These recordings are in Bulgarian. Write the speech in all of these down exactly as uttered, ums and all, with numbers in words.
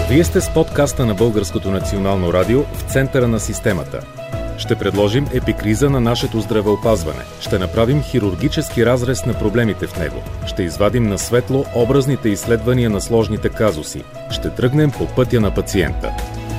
Вие сте с подкаста на Българското национално радио в центъра на системата. Ще предложим епикриза на нашето здравеопазване. Ще направим хирургически разрез на проблемите в него. Ще извадим на светло образните изследвания на сложните казуси. Ще тръгнем по пътя на пациента.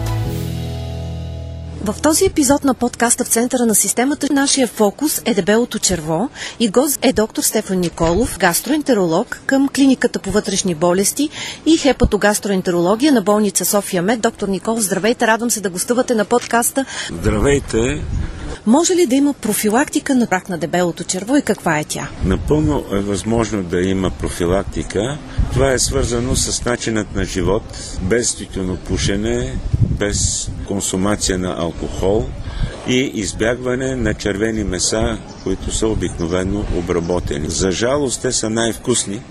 В този епизод на подкаста в центъра на системата нашия фокус е дебелото черво и гост е доктор Стефан Николов, гастроентеролог към клиниката по вътрешни болести и хепатогастроентерология на болница София Мед. Доктор Николов, здравейте, радвам се да гостувате на подкаста. Здравейте! Може ли да има профилактика на рак на дебелото черво и каква е тя? Напълно е възможно да има профилактика. Това е свързано с начинът на живот, без тютюнопушене, без консумация на алкохол и избягване на червени меса, които са обикновено обработени. За жалост, те са най-вкусни,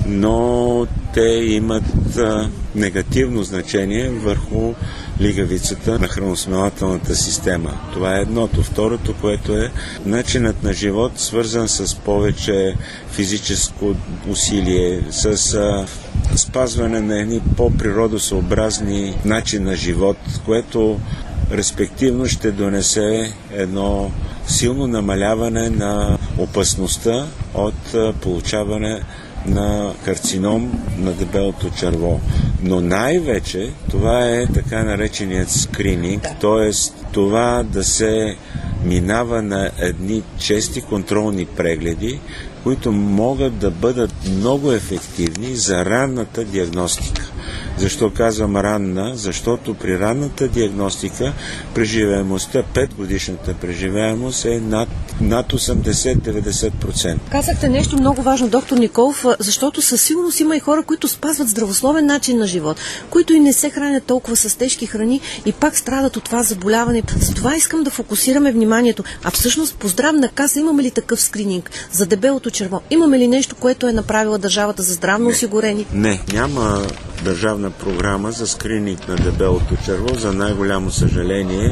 но те имат а, негативно значение върху лигавицата на храносмилателната система. Това е едното. Второто, което е начинът на живот, свързан с повече физическо усилие, с а, спазване на едни по-природосъобразни начин на живот, което респективно ще донесе едно силно намаляване на опасността от а, получаване на карцином на дебелото черво. Но най-вече това е така нареченият скрининг, т.е. това да се минава на едни чести контролни прегледи, които могат да бъдат много ефективни за ранната диагностика. Защо казвам ранна? Защото при ранната диагностика преживеемостта, петгодишната преживеемост е над, над осемдесет до деветдесет процента. Казахте нещо много важно, доктор Николов, защото със сигурност има и хора, които спазват здравословен начин на живот, които и не се хранят толкова с тежки храни и пак страдат от това заболяване. За това искам да фокусираме вниманието. А всъщност по здравна каса имаме ли такъв скрининг за дебелото черво? Имаме ли нещо, което е направила държавата за здравно осигурени? Не, няма държавна програма за скрининг на дебелото черво, за най-голямо съжаление.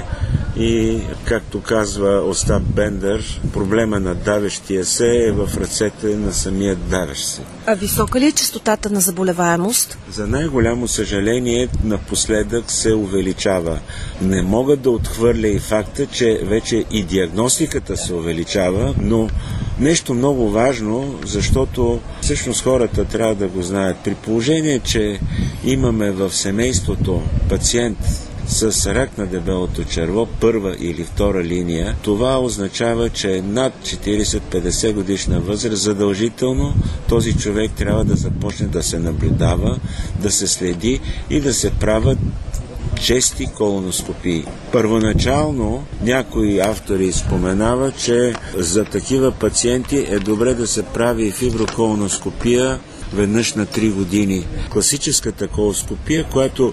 И, както казва Остап Бендер, проблема на давещия се е в ръцете на самия давещ се. А висока ли е честотата на заболеваемост? За най-голямо съжаление напоследък се увеличава. Не мога да отхвърля и факта, че вече и диагностиката се увеличава, но нещо много важно, защото всъщност хората трябва да го знаят. При положение, че имаме в семейството пациент с рак на дебелото черво, първа или втора линия, това означава, че над четирийсет-петдесет годишна възраст задължително този човек трябва да започне да се наблюдава, да се следи и да се правят чести колоноскопии. Първоначално някои автори споменават, че за такива пациенти е добре да се прави фиброколоноскопия веднъж на три години. Класическата колоноскопия, която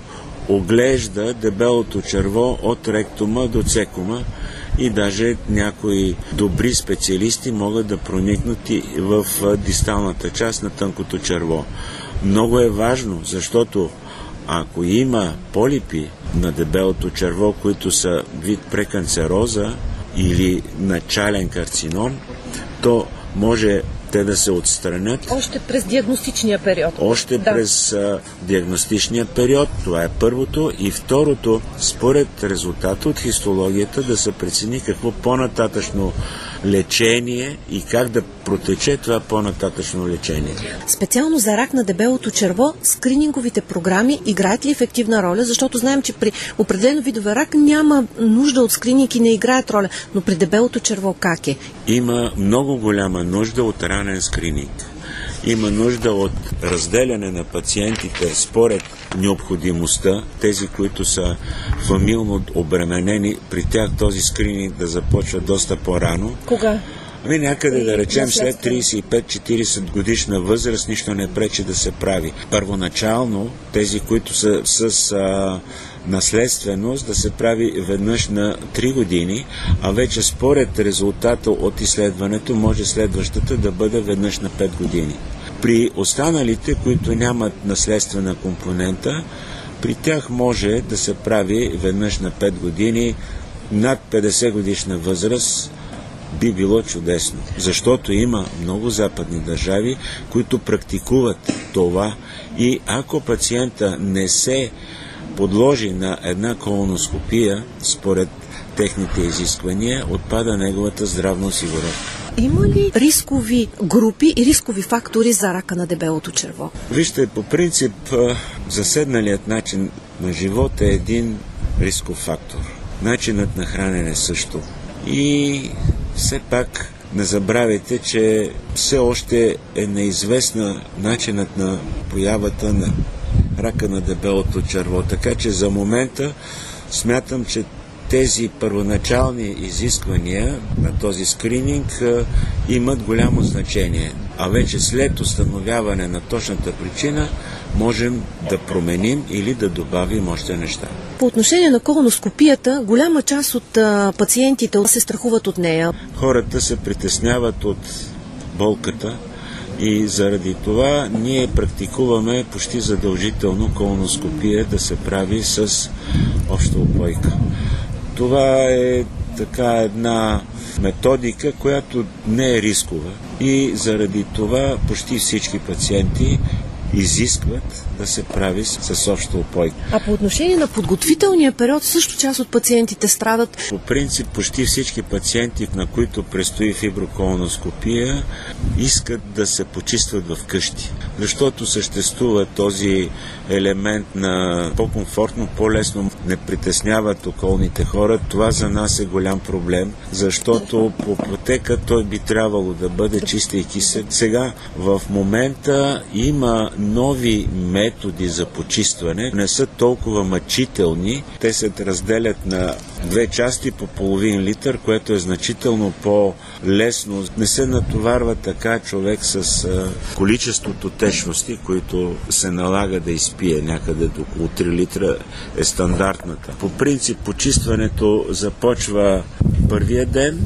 оглежда дебелото черво от ректума до цекума и даже някои добри специалисти могат да проникнат и в дисталната част на тънкото черво. Много е важно, защото ако има полипи на дебелото черво, които са вид преканцероза или начален карцином, то може те да се отстранят. Още през диагностичния период. Още да. през а, диагностичния период. Това е първото. И второто, според резултата от хистологията, да се прецени какво по-нататъчно лечение и как да протече това по-нататъчно лечение. Специално за рак на дебелото черво, скрининговите програми играят ли ефективна роля? Защото знаем, че при определено видове рак няма нужда от скрининг и не играят роля. Но при дебелото черво как е? Има много голяма нужда от ранен скрининг. Има нужда от разделяне на пациентите според необходимостта, тези, които са фамилно обременени, при тях този скрининг да започва доста по-рано. Кога? Ами някъде да речем след трийсет и пет до четирийсет годишна възраст нищо не пречи да се прави. Първоначално тези, които са с а, наследственост, да се прави веднъж на три години, а вече според резултата от изследването може следващата да бъде веднъж на пет години. При останалите, които нямат наследствена компонента, при тях може да се прави веднъж на пет години, над петдесет годишна възраст би било чудесно, защото има много западни държави, които практикуват това и ако пациента не се подложи на една колоноскопия, според техните изисквания, отпада неговата здравна осигуровка. Има ли рискови групи и рискови фактори за рака на дебелото черво? Вижте, по принцип, заседналият начин на живот е един рисков фактор. Начинът на хранене също. И все пак не забравяйте, че все още е неизвестна начинът на появата на рака на дебелото черво. Така че за момента смятам, че тези първоначални изисквания на този скрининг имат голямо значение. А вече след установяване на точната причина можем да променим или да добавим още неща. По отношение на колоноскопията, голяма част от а, пациентите се страхуват от нея. Хората се притесняват от болката и заради това ние практикуваме почти задължително колоноскопия да се прави с обща упойка. Това е така една методика, която не е рискова и заради това почти всички пациенти изискват да се прави с обща упойка. А по отношение на подготвителния период, също част от пациентите страдат? По принцип, почти всички пациенти, на които предстои фиброколоноскопия, искат да се почистват в къщи, защото съществува този елемент на по-комфортно, по-лесно не притесняват околните хора. Това за нас е голям проблем, защото по пътека той би трябвало да бъде чист и кисел. Сега в момента има нови методи за почистване, не са толкова мъчителни. Те се разделят на две части по половин литър, което е значително по-лесно. Не се натоварва така човек с а, количеството течности, които се налага да изпие. Някъде до около три литра е стандартната. По принцип почистването започва първия ден,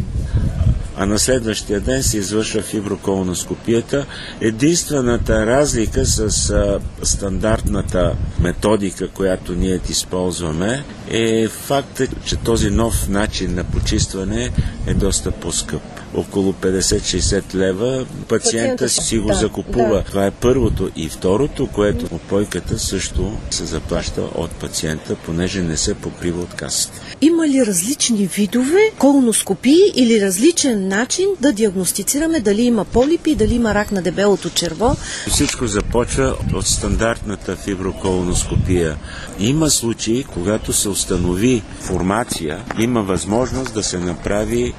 а на следващия ден се извършва фиброколоноскопията. Единствената разлика с а, стандартната методика, която ние използваме, е фактът, че този нов начин на почистване е доста по-скъп. Около петдесет-шейсет лева пациента си го да, закупува. Да. Това е първото. И второто, което упойката също се заплаща от пациента, понеже не се покрива от касата. Има ли различни видове колоноскопии или различен начин да диагностицираме дали има полипи, дали има рак на дебелото черво? Всичко започва от стандартната фиброколоноскопия. Има случаи, когато се установи формация, има възможност да се направи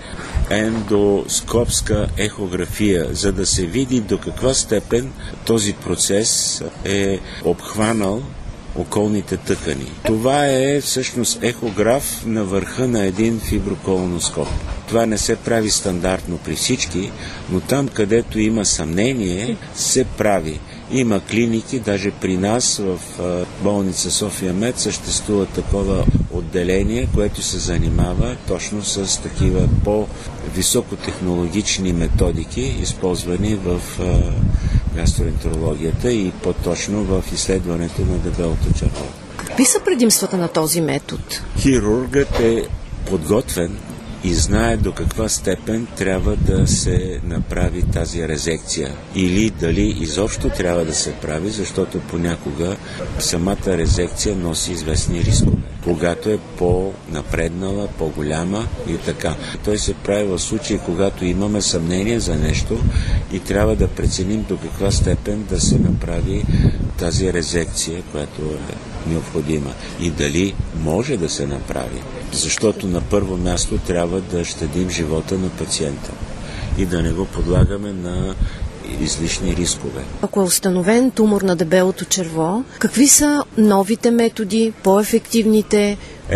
ендоскопска ехография, за да се види до каква степен този процес е обхванал околните тъкани. Това е всъщност ехограф на върха на един фиброколоноскоп. Това не се прави стандартно при всички, но там, където има съмнение, се прави. Има клиники, даже при нас в болница София Мед съществува такова отделение, което се занимава точно с такива по-високотехнологични методики, използвани в гастроентерологията и по-точно в изследването на дебелото черво. Какви са предимствата на този метод? Хирургът е подготвен и знае до каква степен трябва да се направи тази резекция. Или дали изобщо трябва да се прави, защото понякога самата резекция носи известни рискове. Когато е по-напреднала, по-голяма и така. Той се прави в случай, когато имаме съмнение за нещо и трябва да преценим до каква степен да се направи тази резекция, която е необходима. И дали може да се направи. Защото на първо място трябва да щадим живота на пациента и да не го подлагаме на излишни рискове. Ако е установен тумор на дебелото черво, какви са новите методи, по-ефективните?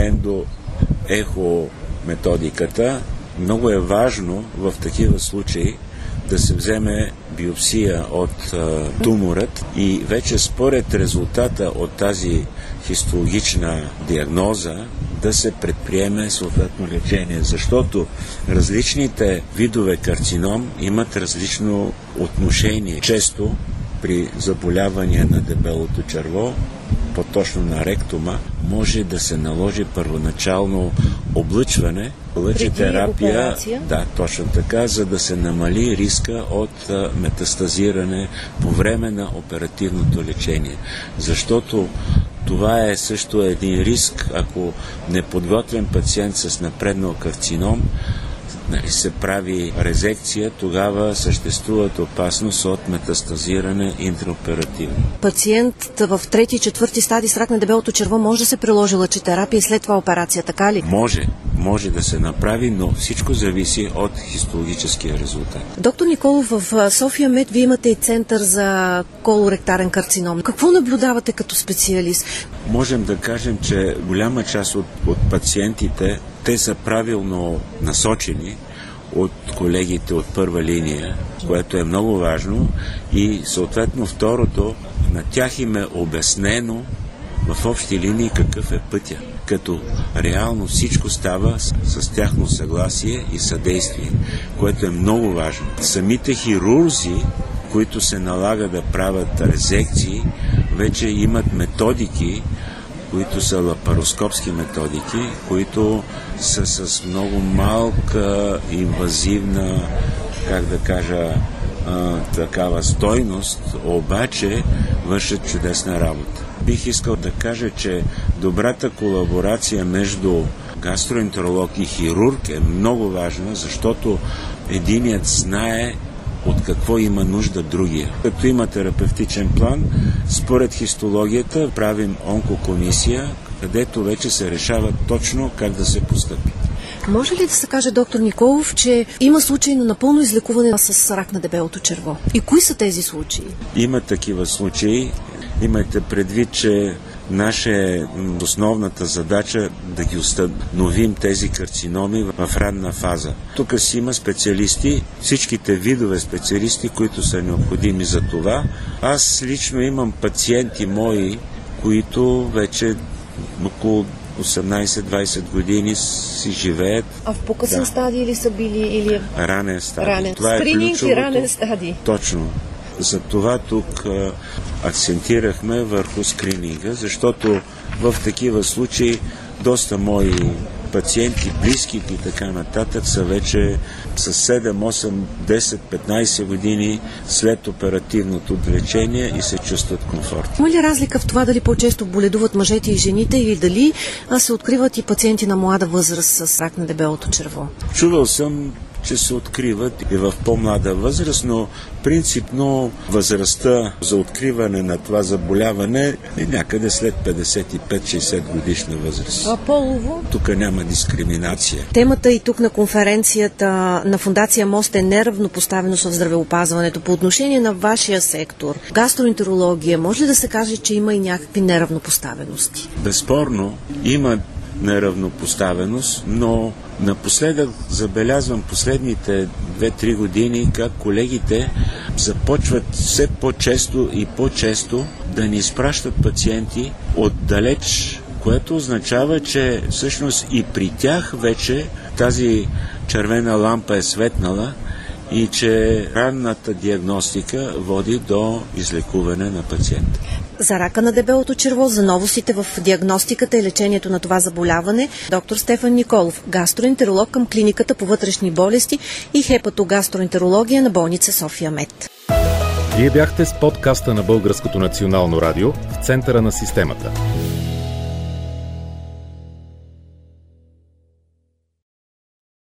Ендоехометодиката. Много е важно в такива случаи да се вземе биопсия от а, туморът и вече според резултата от тази хистологична диагноза да се предприеме съответно лечение, защото различните видове карцином имат различно отношение. Често при заболявания на дебелото черво, по-точно на ректума, може да се наложи първоначално облъчване, лъчетерапия, да, точно така, за да се намали риска от а, метастазиране по време на оперативното лечение. Защото Това е също един риск, ако неподготвен пациент с напреднал карцином се прави резекция, тогава съществуват опасност от метастазиране интраоперативно. Пациент в трети и четвърти стадий с рак на дебелото черво може да се приложи лъчетерапия и след това операция, така ли? Може, може да се направи, но всичко зависи от хистологическия резултат. Доктор Николов, в София Мед вие имате и център за колоректарен карцином. Какво наблюдавате като специалист? Можем да кажем, че голяма част от, от пациентите, те са правилно насочени от колегите от първа линия, което е много важно, и съответно второто, на тях им е обяснено в общи линии какъв е пътя, като реално всичко става с, с тяхно съгласие и съдействие, което е много важно. Самите хирурзи, които се налага да правят резекции, вече имат методики, които са лапароскопски методики, които са с много малка инвазивна, как да кажа, а, такава стойност, обаче вършат чудесна работа. Бих искал да кажа, че добрата колаборация между гастроентеролог и хирург е много важна, защото единият знае от какво има нужда другия. Като има терапевтичен план, според хистологията правим онкокомисия, където вече се решава точно как да се постъпи. Може ли да се каже, доктор Николов, че има случаи на напълно излекуване с рак на дебелото черво? И кои са тези случаи? Има такива случаи. Имайте предвид, че наша е основната задача да ги установим тези карциноми в ранна фаза. Тук си има специалисти, всичките видове специалисти, които са необходими за това. Аз лично имам пациенти мои, които вече около осемнайсет-двайсет години си живеят. А в по-късен да. стадий ли са били? Или... Ранен стадий. Ранен. Това Скрининг е ключовото. И ранен стадий. Точно. Затова тук а, акцентирахме върху скрининга, защото в такива случаи доста мои пациенти, близките и така нататък са вече с седем, осем, десет, петнайсет години след оперативното лечение и се чувстват комфортно. Има ли разлика в това дали по-често боледуват мъжете и жените или дали се откриват и пациенти на млада възраст с рак на дебелото черво? Чувал съм, че се откриват и в по-млада възраст, но принципно възрастта за откриване на това заболяване е някъде след петдесет и пет шейсет годишна възраст. А полово? Тук няма дискриминация. Темата и тук на конференцията на Фондация Мост е неравнопоставеност в здравеопазването. По отношение на вашия сектор, гастроентерология, може ли да се каже, че има и някакви неравнопоставености? Безспорно има неравнопоставеност, но напоследък забелязвам последните две-три години как колегите започват все по-често и по-често да ни изпращат пациенти отдалеч, което означава, че всъщност и при тях вече тази червена лампа е светнала и че ранната диагностика води до излекуване на пациента. За рака на дебелото черво, за новостите в диагностиката и лечението на това заболяване, доктор Стефан Николов, гастроентеролог към клиниката по вътрешни болести и хепатогастроентерология на болница София Мед. Вие бяхте с подкаста на Българското национално радио в центъра на системата.